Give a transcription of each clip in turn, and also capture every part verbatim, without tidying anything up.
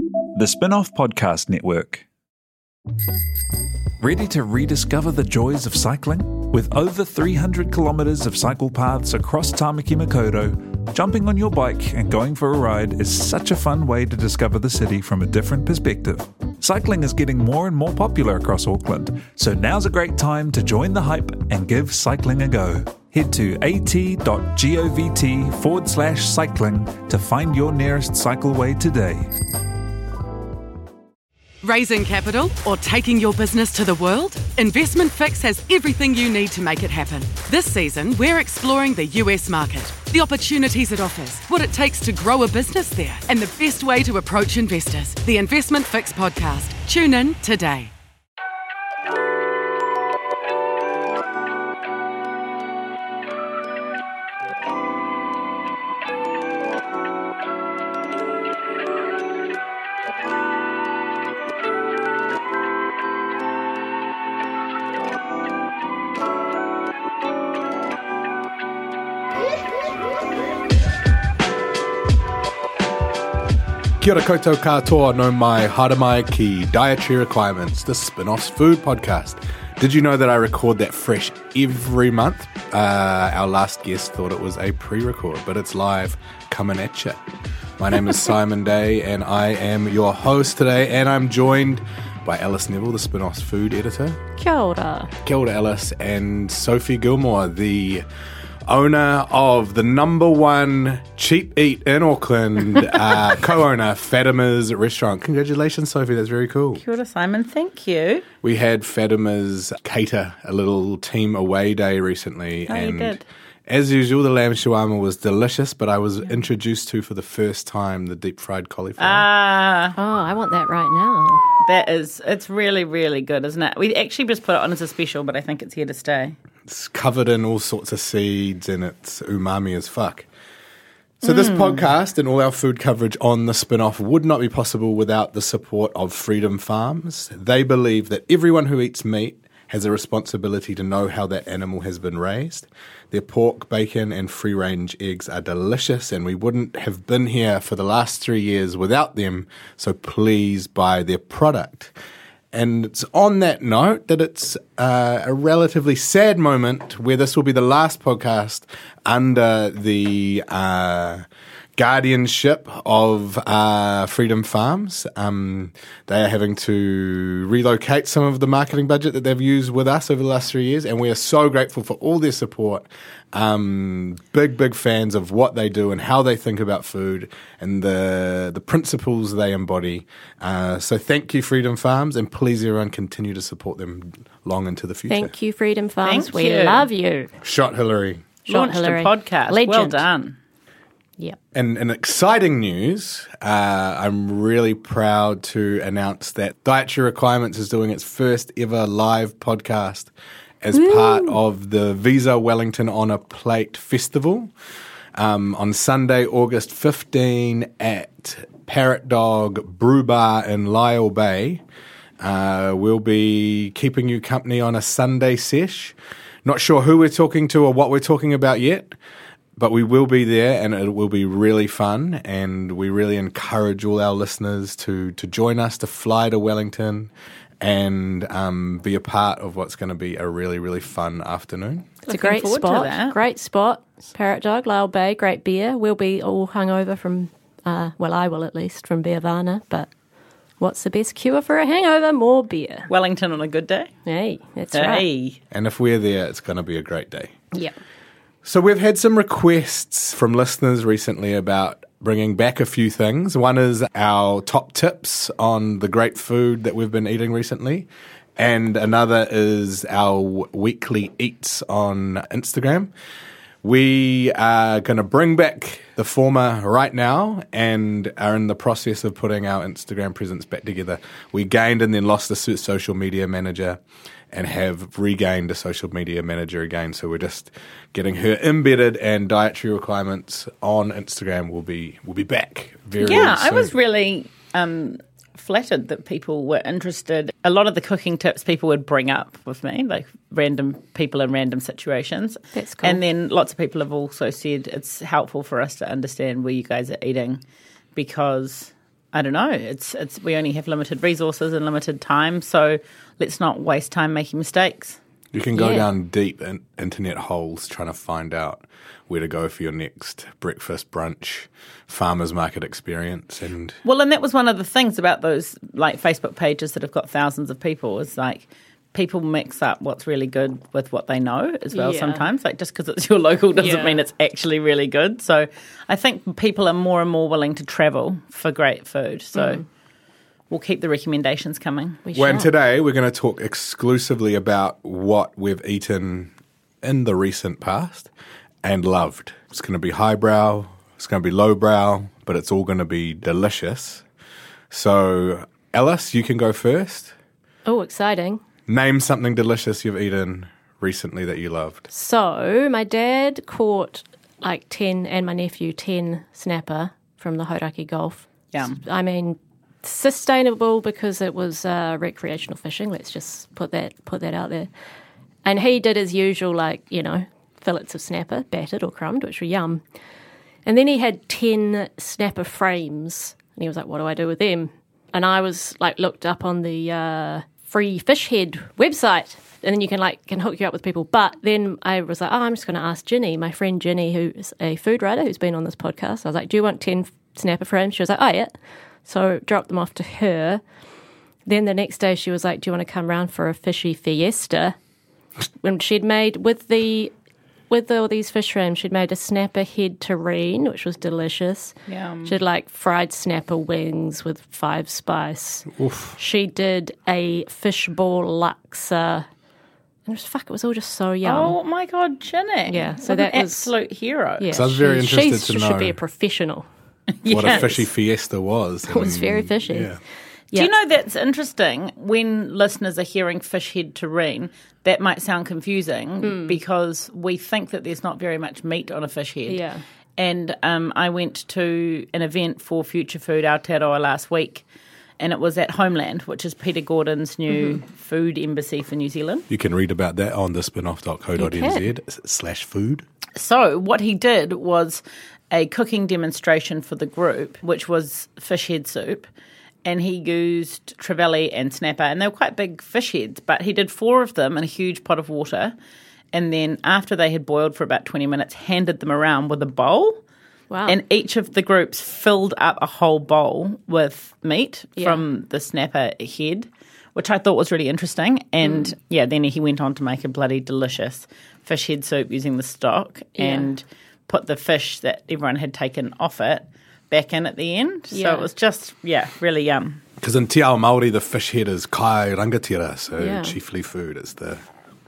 The Spin-Off Podcast Network. Ready to rediscover the joys of cycling? With over three hundred kilometres of cycle paths across Tāmaki Makaurau, jumping on your bike and going for a ride is such a fun way to discover the city from a different perspective. Cycling is getting more and more popular across Auckland, so now's a great time to join the hype and give cycling a go. Head to at.govt forward slash cycling to find your nearest cycleway today. Raising capital or taking your business to the world? Investment Fix has everything you need to make it happen. This season, we're exploring the U S market, the opportunities it offers, what it takes to grow a business there, and the best way to approach investors. The Investment Fix podcast. Tune in today. Kia ora koutou katoa no mai haramai ki Dietary Requirements, the Spin-Off's food podcast. Did you know that I record that fresh every month? Uh, our last guest thought it was a pre-record, but it's live, coming at you. My name is Simon Day, and I am your host today, and I'm joined by Alice Neville, the Spin-Off's food editor. Kia ora. Kia ora, Alice, and Sophie Gilmore, the owner of the number one cheap eat in Auckland, uh, co-owner, Fatima's Restaurant. Congratulations, Sophie. That's very cool. Kia ora, Simon. Thank you. We had Fatima's cater a little team away day recently. Oh, and you did. As usual, the lamb shawarma was delicious, but I was yeah. introduced to for the first time the deep fried cauliflower. Ah. Oh, I want that right now. That is, it's really, really good, isn't it? We actually just put it on as a special, but I think it's here to stay. It's covered in all sorts of seeds and it's umami as fuck. So mm. this podcast and all our food coverage on the Spin-Off would not be possible without the support of Freedom Farms. They believe that everyone who eats meat has a responsibility to know how that animal has been raised. Their pork, bacon and free-range eggs are delicious, and we wouldn't have been here for the last three years without them, so please buy their product. And it's on that note that it's uh, a relatively sad moment where this will be the last podcast under the uh, guardianship of uh, Freedom Farms. Um, they are having to relocate some of the marketing budget that they've used with us over the last three years, and we are so grateful for all their support. Um, big, big fans of what they do and how they think about food and the the principles they embody. Uh, so thank you, Freedom Farms, and please everyone continue to support them long into the future. Thank you, Freedom Farms. Thank we you. love you. Shot Hillary. Shot Launched Hillary. a podcast. Legend. Well done. Yep. And in exciting news, uh, I'm really proud to announce that Dietary Requirements is doing its first ever live podcast as Woo. part of the Visa Wellington On a Plate Festival um, on Sunday, August fifteenth at Parrot Dog Brew Bar in Lyall Bay. Uh, we'll be keeping you company on a Sunday sesh. Not sure who we're talking to or what we're talking about yet, but we will be there and it will be really fun, and we really encourage all our listeners to, to join us, to fly to Wellington and um, be a part of what's going to be a really, really fun afternoon. It's a Looking great forward to spot. that. Great spot. Parrot Dog, Lyall Bay, great beer. We'll be all hungover from, uh, well, I will at least, from Beervana, but what's the best cure for a hangover? More beer. Wellington on a good day. Hey, that's Hey. right. And if we're there, it's going to be a great day. Yep. So we've had some requests from listeners recently about bringing back a few things. One is our top tips on the great food that we've been eating recently. And another is our weekly eats on Instagram. We are going to bring back the former right now and are in the process of putting our Instagram presence back together. We gained and then lost the social media manager and have regained a social media manager again. So we're just getting her embedded, and Dietary Requirements on Instagram will be will be back very Yeah, soon. I was really um, flattered that people were interested. A lot of the cooking tips people would bring up with me, like random people in random situations. That's cool. And then lots of people have also said it's helpful for us to understand where you guys are eating, because I don't know. It's it's we only have limited resources and limited time, so let's not waste time making mistakes. You can go Yeah. down deep in internet holes trying to find out where to go for your next breakfast, brunch, farmers market experience. And Well, and that was one of the things about those like Facebook pages that have got thousands of people is like people mix up what's really good with what they know as well Yeah. sometimes. Like just because it's your local doesn't Yeah. mean it's actually really good. So I think people are more and more willing to travel for great food. So we'll keep the recommendations coming. We when shall. today we're going to talk exclusively about what we've eaten in the recent past and loved. It's going to be highbrow, it's going to be lowbrow, but it's all going to be delicious. So, Alice, you can go first. Oh, exciting. Name something delicious you've eaten recently that you loved. So my dad caught like ten, and my nephew ten snapper from the Hauraki Gulf. Yum. I mean, sustainable because it was uh, recreational fishing. Let's just put that put that out there. And he did his usual, like, you know, fillets of snapper, battered or crumbed, which were yum. And then he had ten snapper frames, and he was like, "What do I do with them?" And I was like, looked up on the uh, Free Fish Head website, and then you can like can hook you up with people. But then I was like, "Oh, I'm just going to ask Ginny, my friend Ginny, who's a food writer who's been on this podcast." I was like, "Do you want ten snapper frames?" She was like, "Oh, yeah." So dropped them off to her. Then the next day she was like, "Do you want to come round for a fishy fiesta?" When she'd made with the with all these fish frames, she'd made a snapper head terrine, which was delicious. Yum. She did like fried snapper wings with five spice. Oof. She did a fishball laksa. And it was fuck. It was all just so yum. Oh my God, Ginny. Yeah, so What that an was- absolute hero. yeah, So I was very she- interested she's- to she know. should be a professional. What a Yes. fishy fiesta was. It was very fishy. Yeah. Do you know that's interesting? When listeners are hearing fish head terrine, that might sound confusing because we think that there's not very much meat on a fish head. Yeah. And um, I went to an event for Future Food Aotearoa last week, and it was at Homeland, which is Peter Gordon's new food embassy for New Zealand. You can read about that on the spinoff dot co dot n z slash food. So what he did was a cooking demonstration for the group, which was fish head soup. And he used trevally and snapper, and they were quite big fish heads, but he did four of them in a huge pot of water. And then after they had boiled for about twenty minutes, handed them around with a bowl. Wow. And each of the groups filled up a whole bowl with meat Yeah. from the snapper head, which I thought was really interesting. And yeah, then he went on to make a bloody delicious fish head soup using the stock Yeah. and put the fish that everyone had taken off it back in at the end. So Yeah. it was just, yeah, really yum. Because in Te Ao Māori, the fish head is kai rangatira, so Yeah. chiefly food is the...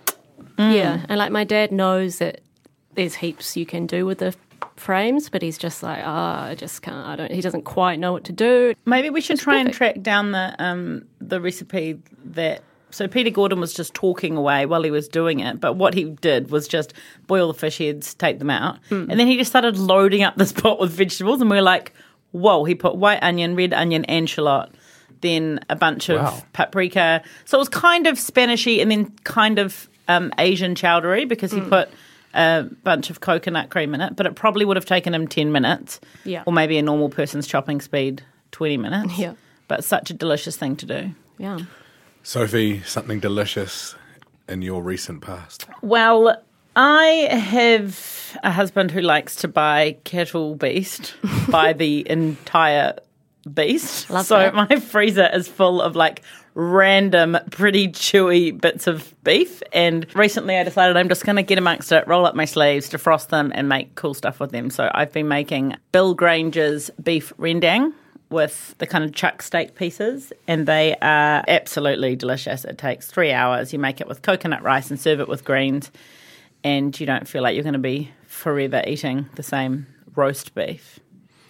Yeah, and like my dad knows that there's heaps you can do with the frames, but he's just like, oh, I just can't. I don't. He doesn't quite know what to do. Maybe we should try and perfect. track down the um, the recipe that. So Peter Gordon was just talking away while he was doing it, but what he did was just boil the fish heads, take them out, and then he just started loading up this pot with vegetables, and we were like, whoa, he put white onion, red onion, and shallot, then a bunch of Wow. paprika. So it was kind of Spanishy and then kind of um, Asian chowdery because he put a bunch of coconut cream in it, but it probably would have taken him ten minutes, Yeah. or maybe a normal person's chopping speed, twenty minutes. Yeah. But such a delicious thing to do. Yeah. Sophie, something delicious in your recent past? Well, I have a husband who likes to buy cattle beast, buy the entire beast. Love so that. my freezer is full of like random, pretty chewy bits of beef. And recently I decided I'm just going to get amongst it, roll up my sleeves, defrost them, and make cool stuff with them. So I've been making Bill Granger's beef rendang with the kind of chuck steak pieces, and they are absolutely delicious. It takes three hours. You make it with coconut rice and serve it with greens, and you don't feel like you're going to be forever eating the same roast beef.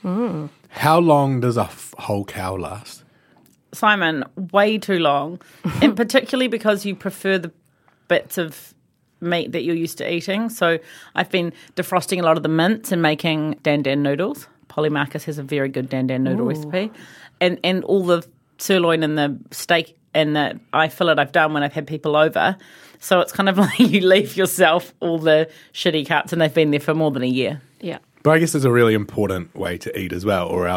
How long does a f- whole cow last? Simon, way too long, and particularly because you prefer the bits of meat that you're used to eating. So I've been defrosting a lot of the mince and making dan dan noodles. Polymarcus has a very good dan dan noodle recipe. And and all the sirloin and the steak and the eye fillet I've done when I've had people over. So it's kind of like you leave yourself all the shitty cuts, and they've been there for more than a year. Yeah. But I guess it's a really important way to eat as well, or else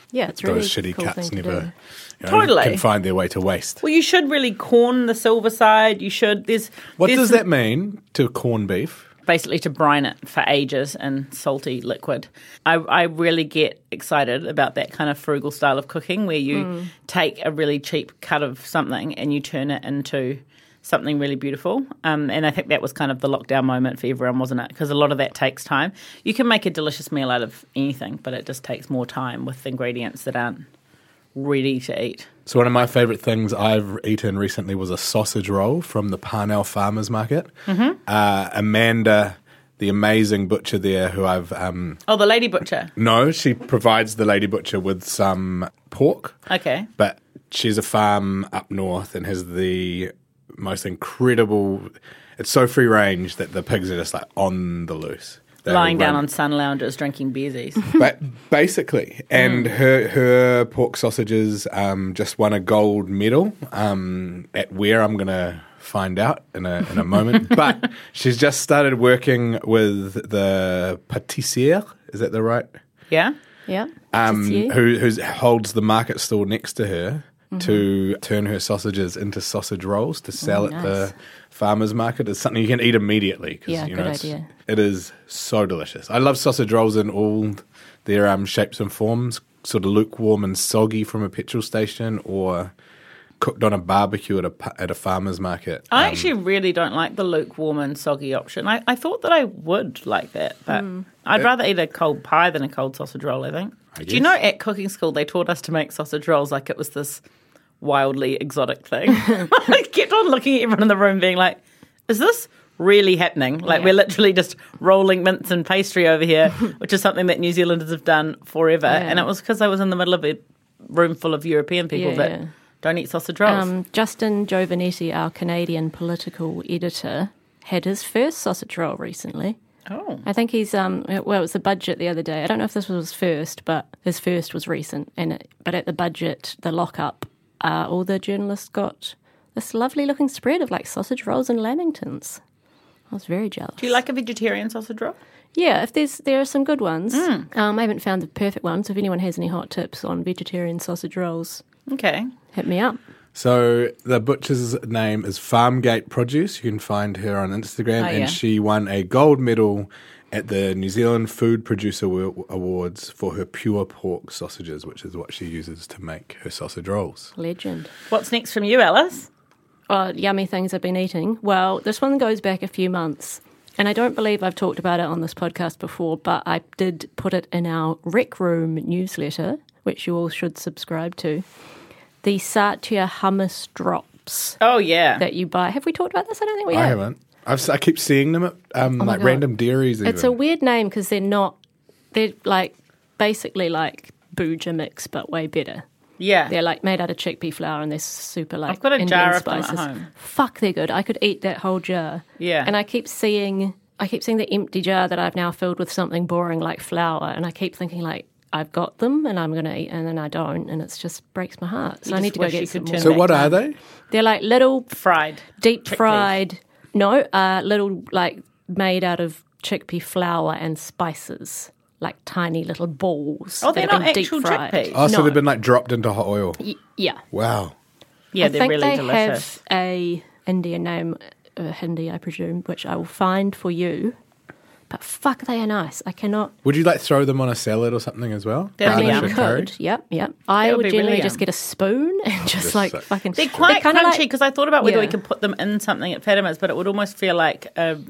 Yeah, it's really those shitty cool cuts thing to never do. you know, Totally. can find their way to waste. Well, you should really corn the silver side. You should. There's What there's does some- that mean to corn beef? Basically to brine it for ages in salty liquid. I, I really get excited about that kind of frugal style of cooking where you Mm. take a really cheap cut of something and you turn it into something really beautiful. Um, and I think that was kind of the lockdown moment for everyone, wasn't it? Because a lot of that takes time. You can make a delicious meal out of anything, but it just takes more time with ingredients that aren't ready to eat. So one of my favourite things I've eaten recently was a sausage roll from the Parnell Farmers Market. Mm-hmm. Uh, Amanda, the amazing butcher there, who I've um, Oh, the lady butcher. no, she provides the lady butcher with some pork, Okay. but she's a farm up north and has the most incredible. It's so free range that the pigs are just like on the loose. They Lying down run- on sun loungers drinking beersies. But basically, and her her pork sausages um, just won a gold medal um, at where I'm going to find out in a in a moment. But she's just started working with the pâtissière. Is that the right? Yeah? Yeah. Um, Just you. who who's, holds the market stall next to her to turn her sausages into sausage rolls to sell Oh, at nice. the farmers market. It's something you can eat immediately. 'Cause, Yeah, you know, good it's- idea. It is so delicious. I love sausage rolls in all their um, shapes and forms, sort of lukewarm and soggy from a petrol station or cooked on a barbecue at a, pu- at a farmer's market. I Um, actually really don't like the lukewarm and soggy option. I, I thought that I would like that, but Hmm. I'd rather eat a cold pie than a cold sausage roll, I think. I Do you know guess. at cooking school they taught us to make sausage rolls like it was this wildly exotic thing? I kept on looking at everyone in the room being like, is this really happening? Like Yeah. we're literally just rolling mince and pastry over here, which is something that New Zealanders have done forever. Yeah. And it was because I was in the middle of a room full of European people Yeah, that yeah. don't eat sausage rolls. Um, Justin Giovanetti, our Canadian political editor, had his first sausage roll recently. oh. I think he's um well, it was the budget the other day. I don't know if this was his first, but his first was recent. And it, but at the budget, the lockup, uh, all the journalists got this lovely looking spread of like sausage rolls and lamingtons. I was very jealous. Do you like a vegetarian sausage roll? Yeah, if there's there are some good ones. Mm. Um, I haven't found the perfect one. So if anyone has any hot tips on vegetarian sausage rolls, Okay. hit me up. So the butcher's name is Farmgate Produce. You can find her on Instagram, Oh, and yeah. she won a gold medal at the New Zealand Food Producer Wa- Awards for her pure pork sausages, which is what she uses to make her sausage rolls. Legend. What's next from you, Alice? Oh, yummy things I've been eating. Well, this one goes back a few months, and I don't believe I've talked about it on this podcast before, but I did put it in our Rec Room newsletter, which you all should subscribe to. The Satya hummus drops Oh, yeah. that you buy. Have we talked about this? I don't think we I have. haven't. I've, s- I keep seeing them at um, Oh my like God. random dairies. Even. It's a weird name because they're not, they're like basically like Booja mix, but way better. yeah. They're like made out of chickpea flour and they're super like I've got a Indian jar of them at spices. home. Fuck, they're good. I could eat that whole jar. Yeah. And I keep seeing, I keep seeing the empty jar that I've now filled with something boring like flour, and I keep thinking like I've got them and I'm going to eat, and then I don't, and it just breaks my heart. So You I need just to go wish you get some could more. turn so back what time. are they? They're like little Fried. deep Chickpeas. fried. No, uh, little like made out of chickpea flour and spices, like tiny little balls. Oh, they're that have not been actual deep fried. chickpeas? Oh, so No. they've been like dropped into hot oil. Y- yeah. Wow. Yeah, I they're think really they delicious. have a Indian name, uh, Hindi, I presume, which I will find for you. But fuck, they are nice. I cannot. Would you like throw them on a salad or something as well? That'd I be mean, Garnish you yum. with curry? could. Yep, yep. I would would be generally really just yum. get a spoon and just Just like like- fucking. They're quite kinda crunchy like- because I thought about whether we Yeah. could put them in something at Fatima's, but it would almost feel like an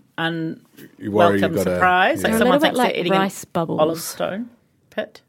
You worry unwelcome you've got a- surprise. yeah. Like They're a someone little bit thinks like they're eating rice an bubbles. olive stone pit.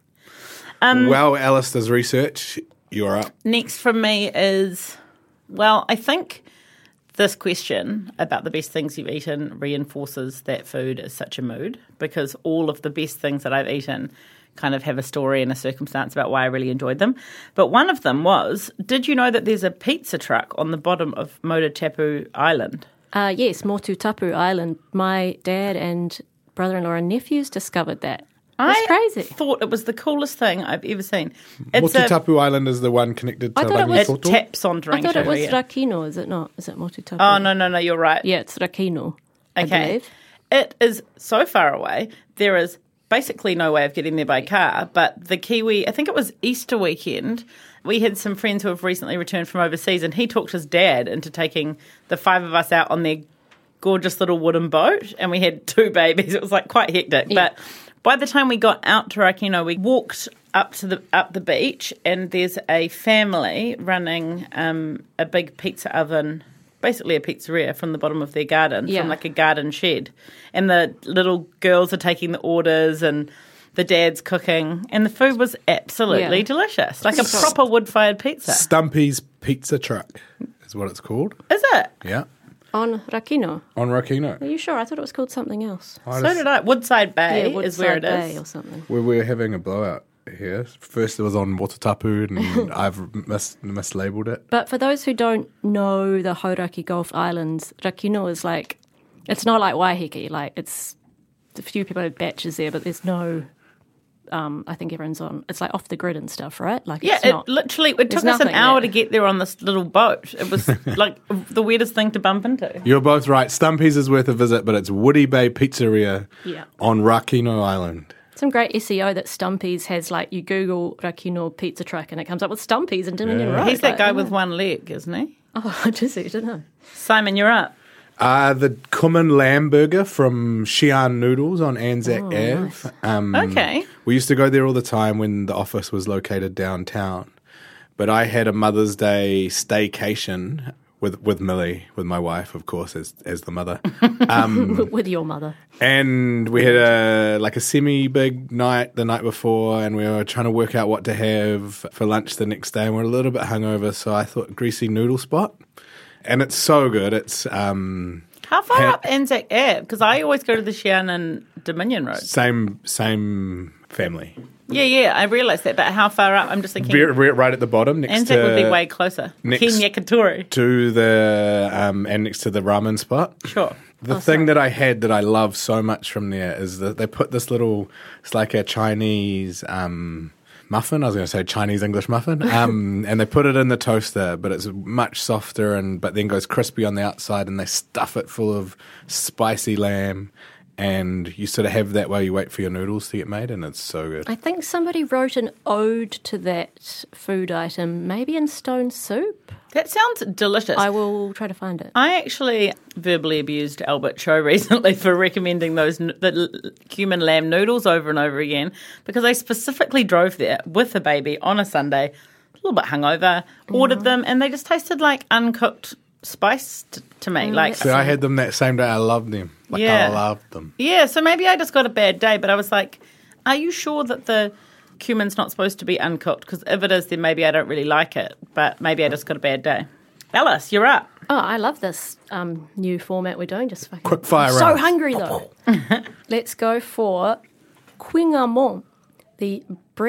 Well, Alice does research. You're up. Next from me is, well, I think this question about the best things you've eaten reinforces that food is such a mood, because all of the best things that I've eaten kind of have a story and a circumstance about why I really enjoyed them. But one of them was, did you know that there's a pizza truck on the bottom of Motutapu Island? Uh, yes, Motu Tapu Island. My dad and brother-in-law and nephews discovered that. That's I crazy. thought it was the coolest thing I've ever seen. It's a, Motutapu Island is the one connected to I thought it was- it Rangitoto. taps onto I thought it was Rangitoto, yeah. Rakino, is it not? Is it Motu Tapu? Oh, no, no, no, you're right. Yeah, it's Rakino, I Okay. believe. It is so far away. There is basically no way of getting there by car. But the Kiwi, I think it was Easter weekend, we had some friends who have recently returned from overseas, and he talked his dad into taking the five of us out on their gorgeous little wooden boat, and we had two babies. It was like quite hectic. Yeah. But by the time we got out to Rakino, we walked up to the up the beach, and there's a family running um, a big pizza oven, basically a pizzeria, from the bottom of their garden, Yeah. from like a garden shed. And the little girls are taking the orders, and the dad's cooking, and the food was absolutely Yeah. delicious, like a proper wood-fired pizza. Stumpy's Pizza Truck is what it's called. Is it? Yeah, On Rakino. on Rakino. Are you sure? I thought it was called something else. I So just- did I. Woodside Bay yeah, is where it Woodside is. Bay or something. We were having a blowout here. First it was on Watatapu, and I've mis- mislabeled it. But for those who don't know the Hauraki Gulf Islands, Rakino is like, it's not like Waiheke. Like, it's a few people have batches there, but there's no, um, I think everyone's on, it's like off the grid and stuff, right? Like, Yeah, it's it not, literally, it took there's us an nothing hour there. to get there on this little boat. It was like the weirdest thing to bump into. You're both right. Stumpy's is worth a visit, but it's Woody Bay Pizzeria Yeah. on Rakino Island. some great S E O that Stumpy's has, like, you Google Rakino pizza truck and it comes up with Stumpy's and Dominion Yeah. Road. He's that Like, guy oh, with one leg, isn't he? Oh, does he? I don't know. Simon, you're up. Uh, the Kummin Lamb Burger from Xi'an Noodles on Anzac Oh, Ave. nice. Um, Okay. We used to go there all the time when the office was located downtown. But I had a Mother's Day staycation with with Millie, with my wife, of course, as as the mother. Um, With your mother. and we had a like a semi big night the night before, and we were trying to work out what to have for lunch the next day, and we're a little bit hungover, so I thought Greasy Noodle Spot. And it's so good. It's um, How far Ha- up Anzac Ave? Because I always go to the Shannon Dominion Road. same same family. Yeah, yeah, I realised that. But how far up? I'm just thinking Very, very- right at the bottom, next Anzac to would be way closer. next- Kenyakatori. to the um, and next to the ramen spot. Sure. The Oh, thing sorry. that I had that I love so much from there is that they put this little, it's like a Chinese um, muffin. I was going to say Chinese English muffin, um, and they put it in the toaster, but it's much softer and but then goes crispy on the outside, and they stuff it full of spicy lamb, and you sort of have that while you wait for your noodles to get made, and it's so good. I think somebody wrote an ode to that food item, maybe in Stone Soup. That sounds delicious. I will try to find it. I actually verbally abused Albert Cho recently for recommending those n- the l- cumin lamb noodles over and over again because I specifically drove there with a baby on a Sunday, a little bit hungover, ordered them, and they just tasted like uncooked spice t- to me. like, So I had them that same day. I loved them. Like Yeah. I loved them. yeah, so maybe I just got a bad day, but I was like, are you sure that the cumin's not supposed to be uncooked? Because if it is, then maybe I don't really like it, but maybe I just got a bad day. Alice, you're up. Oh, I love this um, new format we're doing. Just fucking Quick fire I'm so round. hungry though. Let's go for Quingamon, the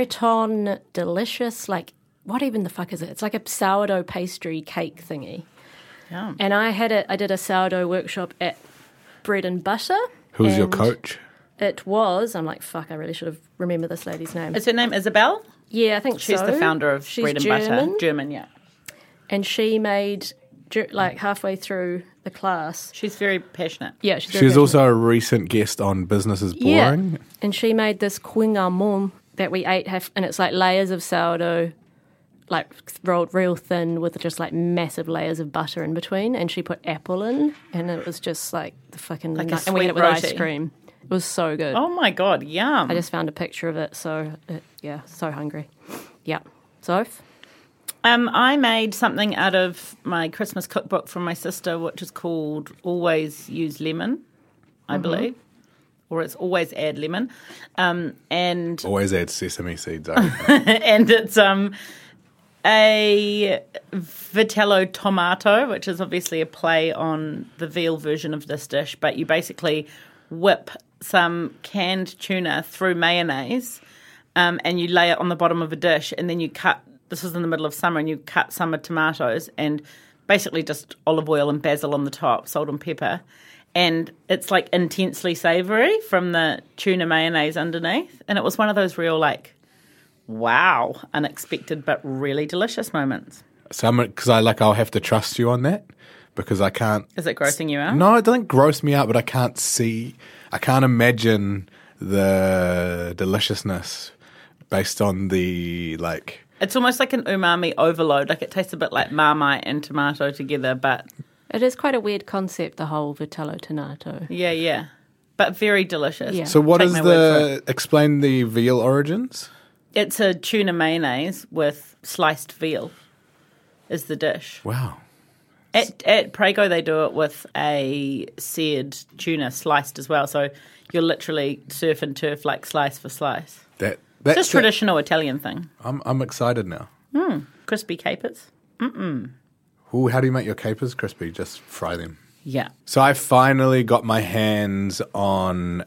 Breton delicious, like, what even the fuck is it? It's like a sourdough pastry cake thingy. Yum. And I had it. I did a sourdough workshop at Bread and Butter. Who's your and coach? It was. I'm like, fuck. I really should have remembered this lady's name. Is her name Isabel? yeah, I think She's so. the founder of She's Bread and German, Butter. German, yeah. and she made dur- like halfway through the class. She's very passionate. Yeah, she's, She very was passionate. also a recent guest on Business is Boring. Yeah, and she made this quingamon that we ate, half, and it's like layers of sourdough, like rolled real thin with just like massive layers of butter in between. And she put apple in, and it was just like the fucking Like a nut- and we had it sweet with ice roti. cream. It was so good. Oh my God, yum. I just found a picture of it, so it, yeah, so hungry. Yeah, Soph. Um, I made something out of my Christmas cookbook from my sister, which is called Always Use Lemon, I believe. Or it's Always Add Lemon. Um, and Always add sesame seeds. I and it's um, a vitello tomato, which is obviously a play on the veal version of this dish, but you basically whip some canned tuna through mayonnaise um, and you lay it on the bottom of a dish, and then you cut, this was in the middle of summer, and you cut summer tomatoes and basically just olive oil and basil on the top, salt and pepper. And it's like intensely savoury from the tuna mayonnaise underneath. And it was one of those real like, wow, unexpected but really delicious moments. So because I like, I'll have to trust you on that because I can't. Is it grossing you out? No, it doesn't gross me out, but I can't see. I can't imagine the deliciousness based on the, like... It's almost like an umami overload. Like it tastes a bit like Marmite and tomato together, but... It is quite a weird concept, the whole vitello tonato. Yeah, yeah. But very delicious. Yeah. So what Take is my word for the... Explain the veal origins? It's a tuna mayonnaise with sliced veal is the dish. Wow. At, at Prego, they do it with a seared tuna sliced as well. So you're literally surf and turf, like slice for slice. That It's That's just the- traditional Italian thing. I'm, I'm excited now. Crispy capers. Ooh, how do you make your capers crispy? Just fry them. Yeah. So I finally got my hands on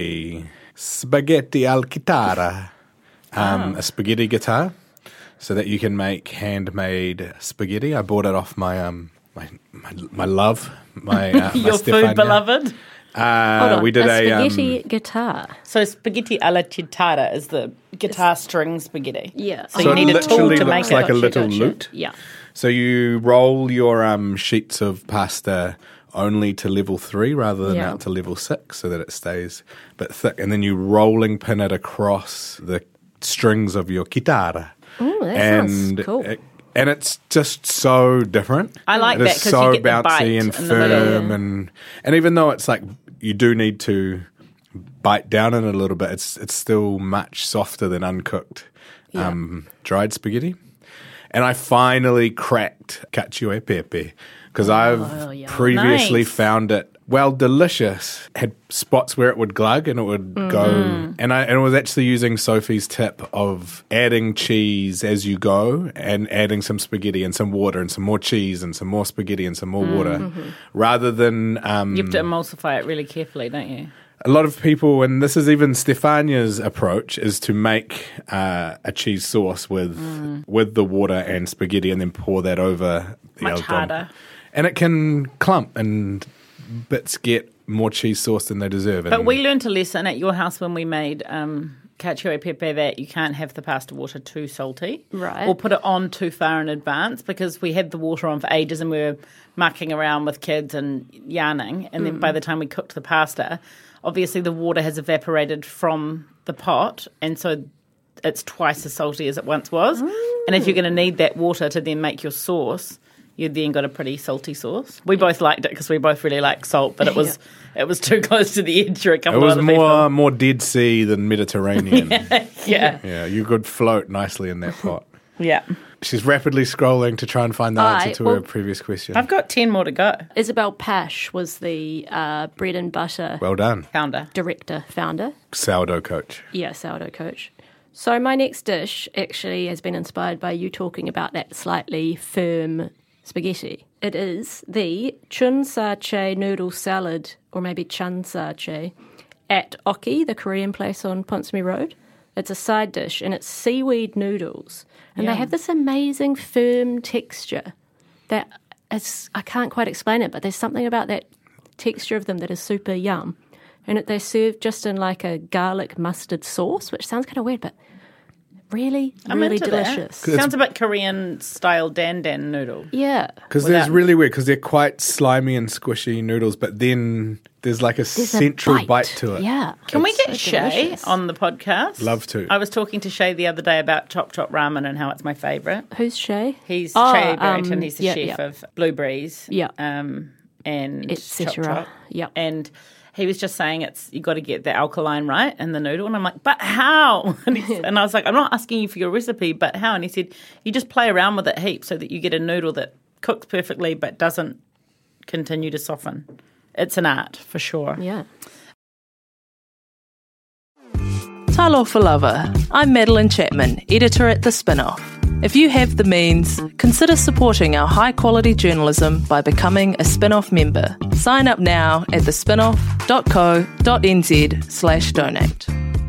a spaghetti al chitarra, um, a spaghetti guitar, so that you can make handmade spaghetti. I bought it off my um my my, my love, my, uh, my Your Stefania. food beloved. Uh, Hold on, we did a a, spaghetti um, guitar. So spaghetti alla chitarra is the guitar string spaghetti. Yeah. So, So you need it a tool literally to make looks it. like a Gotcha, little gotcha. lute. Yeah. So you roll your um, sheets of pasta only to level three rather than Yeah. out to level six so that it stays a bit thick. And then you rolling pin it across the strings of your chitarra. Oh, that and sounds cool. It, and it's just so different. I like It is that 'cause so you get the bite bouncy and in the middle. firm. And, and even though it's like you do need to bite down in it a little bit, it's, it's still much softer than uncooked um, dried spaghetti. And I finally cracked cacio e pepe because I've Oh, yeah. previously Nice. found it, well, delicious. Had spots where it would glug and it would go. And I, and I was actually using Sophie's tip of adding cheese as you go and adding some spaghetti and some water and some more cheese and some more spaghetti and some more water rather than... Um, You have to emulsify it really carefully, don't you? a lot of people, and this is even Stefania's approach, is to make uh, a cheese sauce with with the water and spaghetti, and then pour that over the Much al dente. harder. And it can clump, and bits get more cheese sauce than they deserve. But and we learned a lesson at your house when we made um, cacio e pepe that you can't have the pasta water too salty. Right. Or put it on too far in advance because we had the water on for ages and we were mucking around with kids and yarning. And then by the time we cooked the pasta, obviously the water has evaporated from the pot. And so it's twice as salty as it once was. And if you're going to need that water to then make your sauce, you then got a pretty salty sauce. We both liked it because we both really like salt, but it was it was too close to the edge for a it couple was of other more more Dead Sea than Mediterranean. yeah. people. Yeah, you could float nicely in that pot. yeah. She's rapidly scrolling to try and find the answer Aye, to well- her previous question. I've got ten more to go. Isabel Pash was the uh, bread and butter well done, Founder. director, founder. sourdough coach. Yeah, sourdough coach. So my next dish actually has been inspired by you talking about that slightly firm spaghetti. It is the chun sa-che noodle salad, or maybe chun sa-che, at Oki, the Korean place on Ponsonby Road. It's a side dish, and it's seaweed noodles. And they Yum. have this amazing firm texture that is, I can't quite explain it, but there's something about that texture of them that is super yum. And it, they're served just in like a garlic mustard sauce, which sounds kind of weird, but really, I'm really into that. delicious. Sounds a bit Korean style dan dan noodle. Yeah. Because there's Without- really weird, because they're quite slimy and squishy noodles, but then there's like a There's a central bite. to it. Yeah. Can we It's get so Shay delicious. on the podcast? Love to. I was talking to Shay the other day about Chop Chop Ramen and how it's my favourite. Who's Shay? He's Oh, Shay Barrington. um, He's the yeah, chef yeah. of Blue Breeze. Yeah. Um, and Et Chop cetera. Chop. Yep. And he was just saying it's you got to get the alkaline right in the noodle, and I'm like, but how? And, he's, and I was like, I'm not asking you for your recipe, but how? And he said, you just play around with it heaps so that you get a noodle that cooks perfectly but doesn't continue to soften. It's an art for sure. Yeah. Talofa lover, I'm Madeline Chapman, editor at The Spinoff. If you have the means, consider supporting our high-quality journalism by becoming a Spinoff member. Sign up now at thespinoff.co.nz slash donate.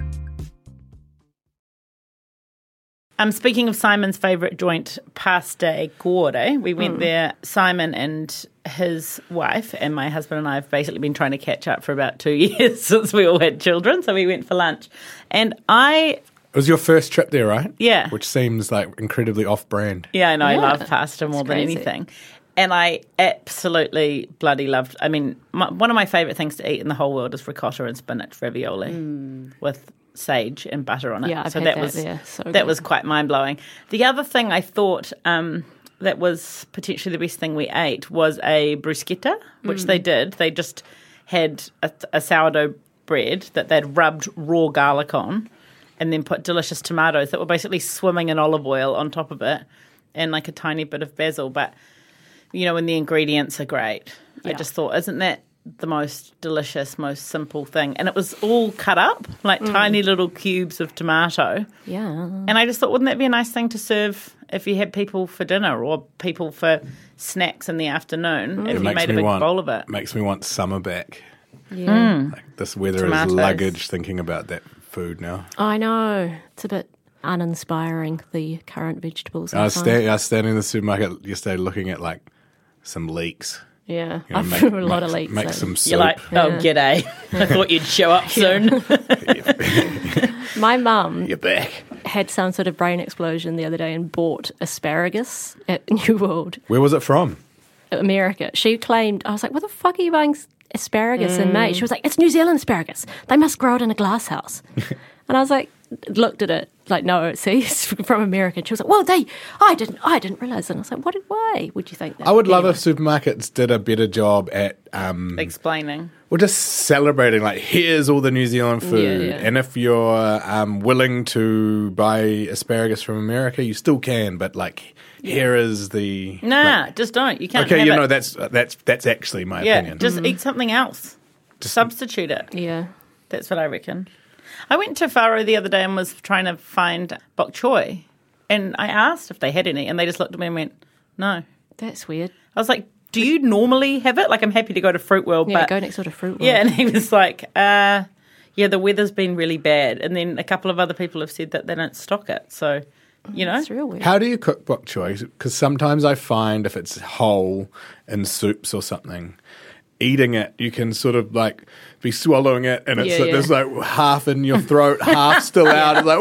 Um, speaking of Simon's favourite joint, Pasta Gore, we went there, Simon and his wife, and my husband and I have basically been trying to catch up for about two years since we all had children, so we went for lunch. And I, It was your first trip there, right? Yeah. Which seems like incredibly off-brand. yeah, I know, I Yeah, love pasta more it's than crazy. anything. And I absolutely bloody loved. I mean, my, one of my favourite things to eat in the whole world is ricotta and spinach ravioli mm. with sage and butter on it. Yeah, I've so had that that was there. So that good. was quite mind blowing. The other thing I thought um, that was potentially the best thing we ate was a bruschetta, which mm. they did. They just had a, a sourdough bread that they'd rubbed raw garlic on, and then put delicious tomatoes that were basically swimming in olive oil on top of it, and like a tiny bit of basil, but. You know, when the ingredients are great. Yeah. I just thought, isn't that the most delicious, most simple thing? And it was all cut up, like mm. tiny little cubes of tomato. Yeah. And I just thought, wouldn't that be a nice thing to serve if you had people for dinner or people for snacks in the afternoon, mm. if it you made a big want, bowl of it? Makes me want summer back. Yeah. Mm. Like this weather Tomatoes. is luggage thinking about that food now. I know. It's a bit uninspiring, the current vegetables. I was, I sta- I was standing in the supermarket yesterday looking at like some leeks. Yeah, You know, I've make- threw a lot of make- leeks. Make so- some soup. You're like, oh, g'day. I thought you'd show up soon. My mum You're back. had some sort of brain explosion the other day and bought asparagus at New World, Where was it from? America. She claimed, I was like, what the fuck are you buying asparagus in May? She was like, it's New Zealand asparagus. They must grow it in a glass house. And I was like, looked at it, like, no, see, it's from America. And she was like, well, they, I didn't, I didn't realise. And I was like, what, why would you think that? I would love Anyway. if supermarkets did a better job at, um, Explaining. well, just celebrating, like, here's all the New Zealand food. Yeah, yeah. And if you're um, willing to buy asparagus from America, you still can, but, like, here is the... Nah, like- just don't. You can't okay, have you it. know, that's that's that's actually my yeah, opinion. just eat something else. Just- Substitute it. Yeah. That's what I reckon. I went to Faro the other day and was trying to find bok choy, and I asked if they had any, and they just looked at me and went, no. That's weird. I was like, do you normally have it? Like, I'm happy to go to Fruit World, Yeah, but... go next door to Fruit World. Yeah, and he was like, uh, yeah, the weather's been really bad. And then a couple of other people have said that they don't stock it. So, you know. It's real weird. How do you cook bok choy? Because sometimes I find if it's whole in soups or something, eating it, you can sort of like be swallowing it, and it's Yeah, like, yeah. there's like half in your throat, half still out. It's like,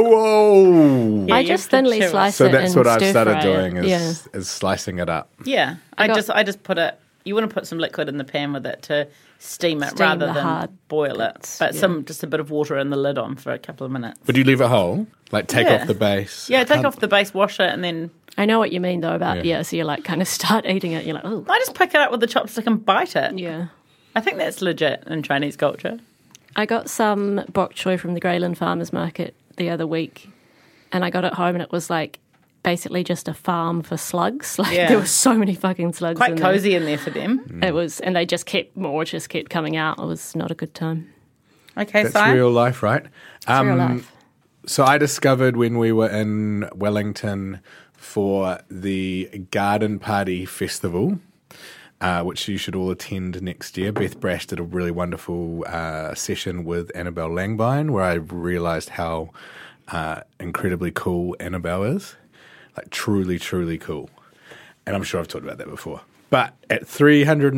whoa. Yeah, I you just have to thinly chew it. slice So it that's and what I've stir started fry doing it. is, Yeah. is slicing it up. Yeah, I, I got- just I just put it... You want to put some liquid in the pan with it to steam it Steam rather the than hard boil it. bits, But yeah. some just a bit of water in the lid on for a couple of minutes. Would you leave it whole? Like take Yeah. off the base? Yeah, take Um, off the base, wash it, and then I know what you mean, though, about, Yeah. yeah, so you like kind of start eating it, you're like, oh. I just pick it up with the chopstick and bite it. Yeah. I think that's legit in Chinese culture. I got some bok choy from the Greyland Farmers Market the other week, and I got it home, and it was like basically just a farm for slugs. Like Yeah. there were so many fucking slugs. Quite in cozy in there for them. There. It was, and they just kept more, just kept coming out. It was not a good time. Okay, That's so real life, right? It's real life. So I discovered when we were in Wellington for the Garden Party Festival, uh, which you should all attend next year. Beth Brash did a really wonderful uh, session with Annabelle Langbein, where I realised how uh, incredibly cool Annabelle is. Like truly, truly cool. And I'm sure I've talked about that before. But at three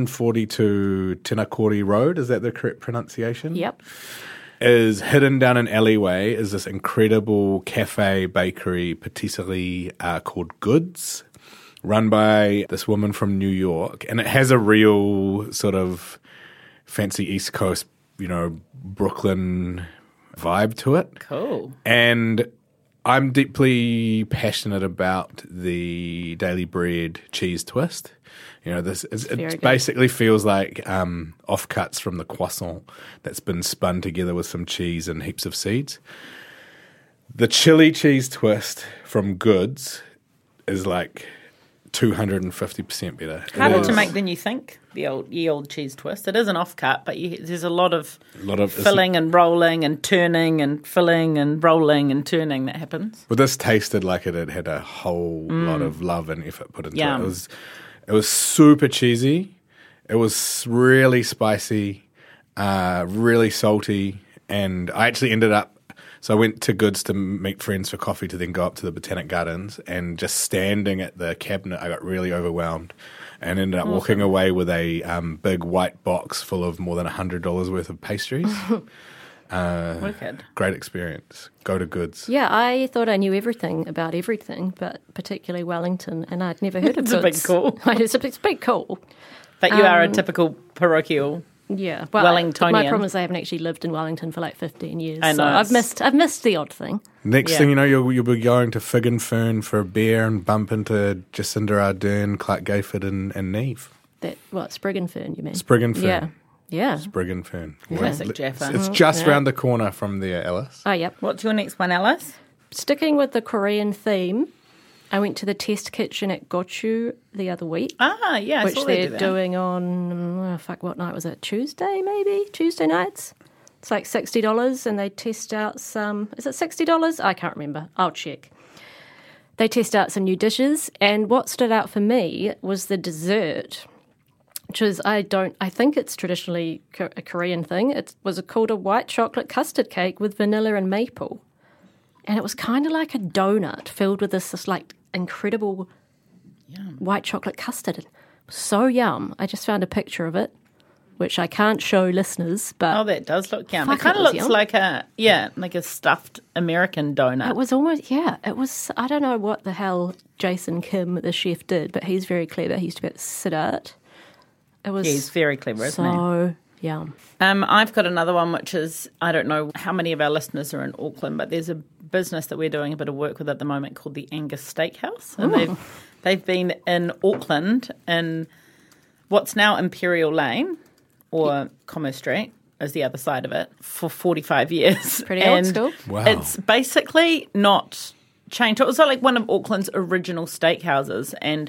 forty-two Tinakori Road, is that the correct pronunciation? Yep. Is hidden down an alleyway is this incredible cafe, bakery, patisserie uh, called Goods, run by this woman from New York. And it has a real sort of fancy East Coast, you know, Brooklyn vibe to it. cool. And I'm deeply passionate about the Daily Bread cheese twist. You know, this is, Very it good. basically feels like um, offcuts from the croissant that's been spun together with some cheese and heaps of seeds. The chili cheese twist from Goods is like two hundred fifty percent better. It Harder to is make than you think, the old ye old cheese twist. It is an offcut, but you, there's a lot of a lot of filling and rolling and turning and filling and rolling and turning that happens. But this tasted like it had had a whole lot of love and effort put into Yum. it. It was, it was super cheesy. It was really spicy, uh, really salty, and I actually ended up. So I went to Goods to meet friends for coffee to then go up to the Botanic Gardens, and just standing at the cabinet, I got really overwhelmed, and ended up walking away with a um, big white box full of more than a hundred dollars worth of pastries. Uh, Wicked. Great experience. Go to Goods. Yeah, I thought I knew everything about everything, but particularly Wellington, and I'd never heard of It's a big Goods. call. it's, a, it's a big call. But you are a Um, typical parochial. Yeah, well, Wellingtonian. my problem is I haven't actually lived in Wellington for like fifteen years. I know, so I've it's- missed. I've missed the odd thing. Next Yeah. thing you know, you'll, you'll be going to Fig and Fern for a beer and bump into Jacinda Ardern, Clark Gayford and, and Neve. That what Sprig and Fern? You mean? Sprig and Fern. Yeah, yeah. Sprig and Fern. Classic It's, Jaffa. it's just Yeah. round the corner from there, Alice. Oh, yep. What's your next one, Alice? Sticking with the Korean theme, I went to the test kitchen at Gochu the other week, Ah, yeah, I which saw they they're do that. doing on oh, fuck what night was it? Tuesday maybe Tuesday nights. It's like sixty dollars, and they test out some. Is it sixty dollars? I can't remember. I'll check. They test out some new dishes, and what stood out for me was the dessert, which is I don't. I think it's traditionally Ko- a Korean thing. It was called a white chocolate custard cake with vanilla and maple. And it was kind of like a donut filled with this, this like incredible white chocolate custard. So yum. I just found a picture of it, which I can't show listeners, but Oh, that does look yum. Fuck, It kind it of was looks yum. like a, yeah, like a stuffed American donut. it was almost, yeah, it was, I don't know what the hell Jason Kim, the chef, did, but he's very clever. He used to be at Siddharth. It was Yeah, he's very clever, isn't he? so yum. Um, I've got another one, which is, I don't know how many of our listeners are in Auckland, but there's a business that we're doing a bit of work with at the moment called the Angus Steakhouse. And they've, they've been in Auckland in what's now Imperial Lane, or Commerce Street is the other side of it, for forty-five years. Pretty old And school. Wow. It's basically not changed. It was like one of Auckland's original steakhouses, and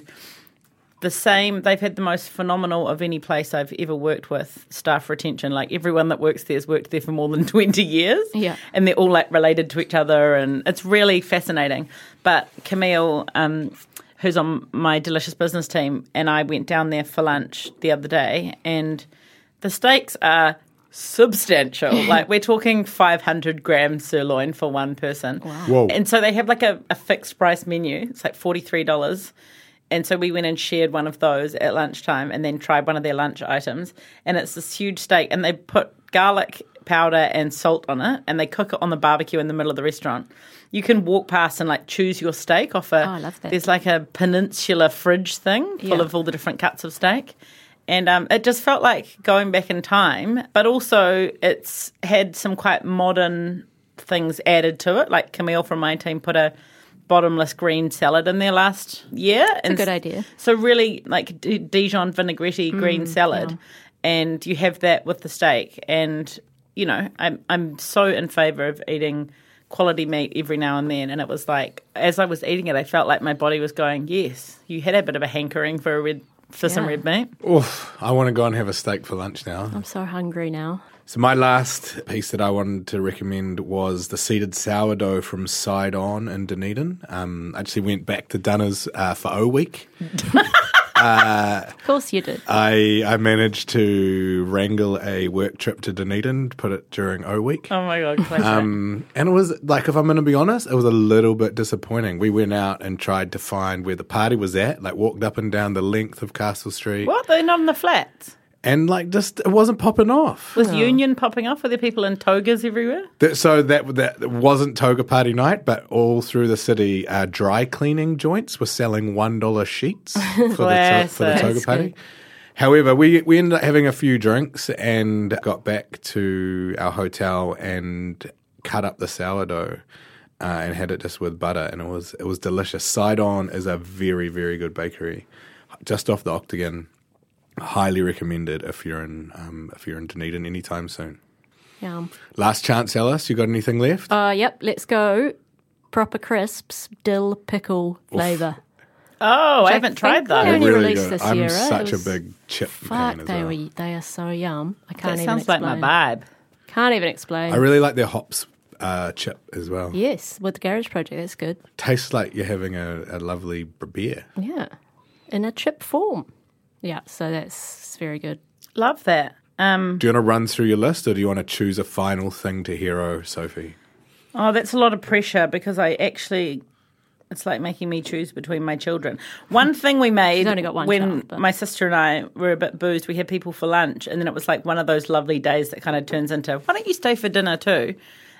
the same, they've had the most phenomenal of any place I've ever worked with staff retention. Like everyone that works there has worked there for more than twenty years. Yeah. And they're all like related to each other, and it's really fascinating. But Camille, um, who's on my Delicious Business team, and I went down there for lunch the other day, and the steaks are substantial. Like we're talking five hundred gram sirloin for one person. Wow. Whoa. And so they have like a, a fixed price menu. It's like forty-three dollars. And so we went and shared one of those at lunchtime and then tried one of their lunch items. And it's this huge steak, and they put garlic powder and salt on it, and they cook it on the barbecue in the middle of the restaurant. You can walk past and like choose your steak off a, Oh, I love that. there's like a peninsula fridge thing full Yeah. of all the different cuts of steak. And um, it just felt like going back in time, but also it's had some quite modern things added to it. Like Camille from my team put a bottomless green salad in there last year. It's a good idea. So really like D- Dijon vinaigrette green salad, and you have that with the steak. And you know, I'm I'm so in favour of eating quality meat every now and then. And it was like, as I was eating it, I felt like my body was going, yes, you had a bit of a hankering for a red for some Yeah. red meat. Oof, I want to go and have a steak for lunch now. I'm so hungry now. So my last piece that I wanted to recommend was the seeded sourdough from Side On in Dunedin. Um, I actually went back to Dunners uh, for O Week. Of course you did. I I managed to wrangle a work trip to Dunedin, put it during O Week. Oh my God, classic. Um, and it was, like, if I'm going to be honest, it was a little bit disappointing. We went out and tried to find where the party was at, like walked up and down the length of Castle Street. What? They're not in the flats? And, like, just, it wasn't popping off. Was Union popping off? Were there people in togas everywhere? That- So that that wasn't toga party night, but all through the city, uh, dry cleaning joints were selling one dollar sheets for the to- for the Classic. toga That's party. good. However, we we ended up having a few drinks and got back to our hotel and cut up the sourdough uh, and had it just with butter, and it was it was delicious. Side On is a very very good bakery, just off the Octagon. Highly recommended if you're in um, if you're in Dunedin anytime soon. Yum. Last chance, Alice. You got anything left? Uh, yep, let's go. Proper crisps, dill pickle flavour. Oh, I I haven't tried think they those. only Really released good. this I'm year, right? such It was- a big chip Fuck, fan as they well. were they are so yum. I can't That even sounds like explain. my vibe. Can't even explain. I really like their hops uh, chip as well. Yes, with the Garage Project, that's good. Tastes like you're having a, a lovely b- beer. Yeah, in a chip form. Yeah, so that's very good. Love that. Um, Do you want to run through your list, or do you want to choose a final thing to hero, Sophie? oh, that's a lot of pressure because I actually It's like making me choose between my children. One thing we made only got one when child, but- my sister and I were a bit boozed, we had people for lunch, and then it was like one of those lovely days that kind of turns into, why don't you stay for dinner too?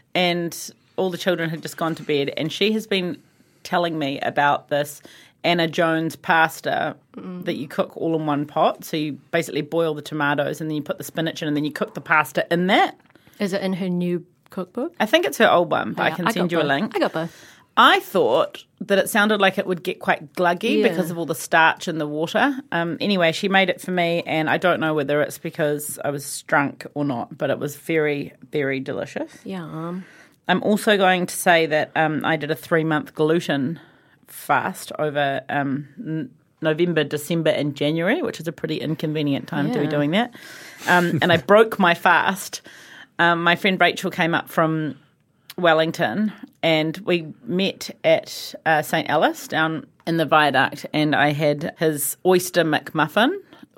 And all the children had just gone to bed, and she has been telling me about this Anna Jones pasta mm. that you cook all in one pot. So you basically boil the tomatoes, and then you put the spinach in, and then you cook the pasta in that. Is it in her new cookbook? I think it's her old one, but Yeah, I can I send got you a both. link. I got both. I thought that it sounded like it would get quite gluggy Yeah. because of all the starch in the water. Um, anyway, she made it for me, and I don't know whether it's because I was drunk or not, but it was very, very delicious. Yum. I'm also going to say that um, I did a three-month gluten fast over um, n- November, December, and January, which is a pretty inconvenient time to be Yeah. doing that. Um, and I broke my fast. Um, my friend Rachel came up from Wellington, and we met at uh, Saint Alice down in the viaduct, and I had his oyster McMuffin,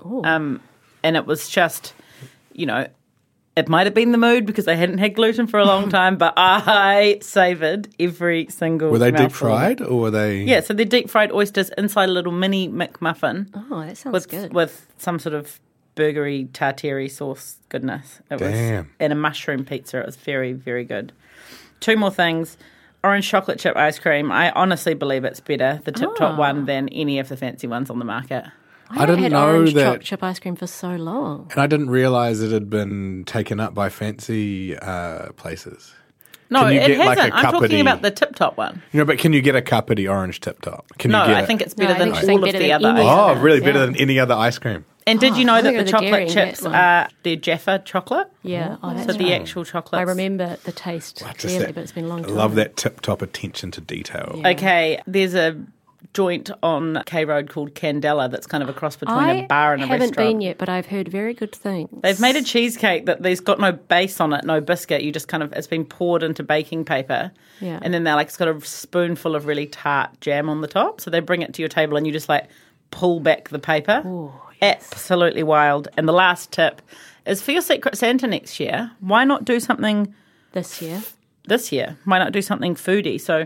um, and it was just, you know, it might have been the mood because I hadn't had gluten for a long time, but I savoured every single Were they deep mouthful. fried or were they? Yeah, so they're deep fried oysters inside a little mini McMuffin Oh, that sounds with good. with some sort of burgery tartare sauce goodness. It was Damn. and a mushroom pizza. It was very, very good. Two more things. Orange chocolate chip ice cream. I honestly believe it's better, the tip top Oh. one, than any of the fancy ones on the market. I didn't had know orange that- chocolate chip ice cream for so long. And I didn't realise it had been taken up by fancy uh, places. No, Can you it get, like, hasn't. a I'm talking cuppity- about the tip top one. You know, but can you get a cuppity orange tip top? Can No, you get I it? think it's No, better I than think all she's saying of better the than other any ice Oh, Yeah. really? Better Yeah. than any other ice cream? And did you know I that think the of the dairy chocolate and that chips one. are they're Jaffa chocolate? Yeah, oh, that's So the right. actual chocolate. I remember the taste Just clearly, that- but it's been a long I time. love that tip top attention to detail. Yeah. Okay, there's a joint on K Road called Candela that's kind of a cross between I a bar and a haven't restaurant. been yet, but I've heard very good things. They've made a cheesecake that there's got no base on it, no biscuit. You just kind of, it's been poured into baking paper. Yeah. And then they're like, it's got a spoonful of really tart jam on the top. So they bring it to your table and you just like pull back the paper. Ooh, Absolutely wild. And the last tip is for your Secret Santa next year, why not do something this year. this year? Why not do something foodie? So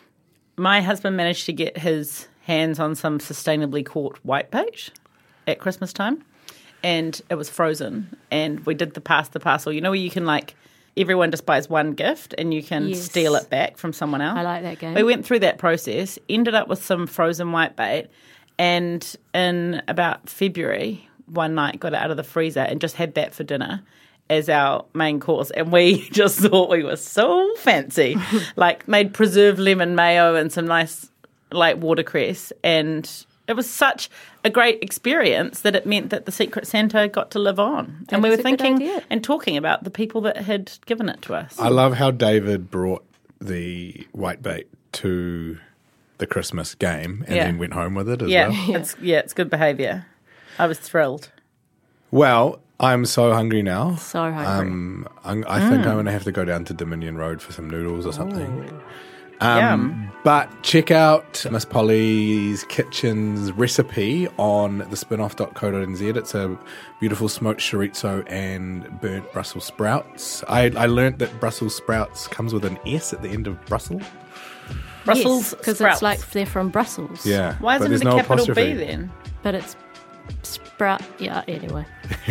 my husband managed to get his hands on some sustainably caught whitebait at Christmas time, and it was frozen. And we did the pass the parcel. You know where you can like everyone just buys one gift and you can Yes. steal it back from someone else. I like that game. We went through that process, ended up with some frozen whitebait, and in about February, one night got it out of the freezer and just had that for dinner as our main course. And we just thought we were so fancy. Like made preserved lemon mayo and some nice like watercress. And it was such a great experience that it meant that the Secret Santa got to live on. That and we is were a good thinking idea. and talking about the people that had given it to us. I love how David brought the whitebait to the Christmas game and Yeah. then went home with it as yeah, well. it's yeah, it's good behaviour. I was thrilled. Well, I'm so hungry now. So hungry. Um, I'm, I think I'm going to have to go down to Dominion Road for some noodles or something. Um, Yum. But check out Miss Polly's Kitchen's recipe on the spinoff dot co dot n z. It's a beautiful smoked chorizo and burnt Brussels sprouts. I, I learnt that Brussels sprouts comes with an S at the end of Brussels. Brussels because sprouts. it's like they're from Brussels. Yeah. Why but isn't there's it a no capital apostrophe. B then? But it's sprout. Yeah. Anyway.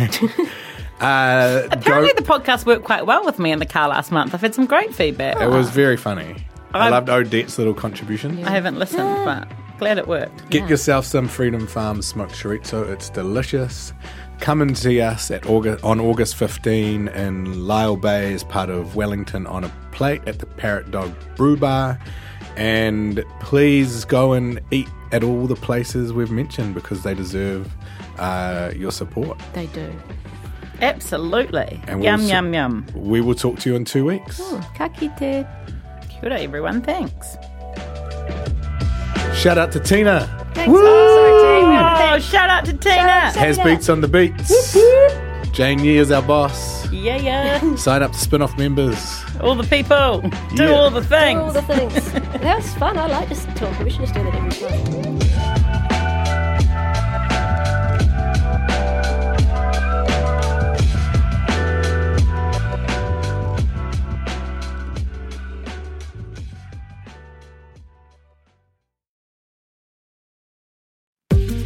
Uh, Apparently, go- the podcast worked quite well with me in the car last month. I've had some great feedback. it was very funny. I I'm- loved Odette's little contribution. I haven't listened, but glad it worked. Get Yeah. yourself some Freedom Farms smoked chorizo. It's delicious. Come and see us at August, on August fifteenth in Lyle Bay as part of Wellington on a Plate at the Parrot Dog Brew Bar. And please go and eat at all the places we've mentioned because they deserve uh, your support. They do. Absolutely. And yum, we'll s- yum, yum. We will talk to you in two weeks. Oh, ka kite. Kia ora, everyone. Thanks. Shout out to Tina. Thanks. Oh, sorry, team. Oh, shout out to Tina. Has Beats on the Beats. Jane Yee is our boss. Yeah, yeah. Sign up to Spinoff members. All the people. Do Yeah. all the things. All the things. That was fun. I like just talking. We should just do that every time.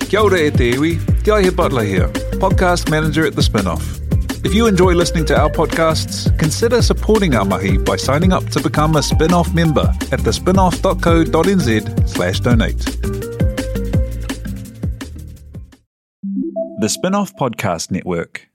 Kia ora e te iwi, Te Aihe Butler here, podcast manager at The Spinoff. If you enjoy listening to our podcasts, consider supporting our mahi by signing up to become a Spinoff member at thespinoff.co.nz slash donate. The Spinoff Podcast Network.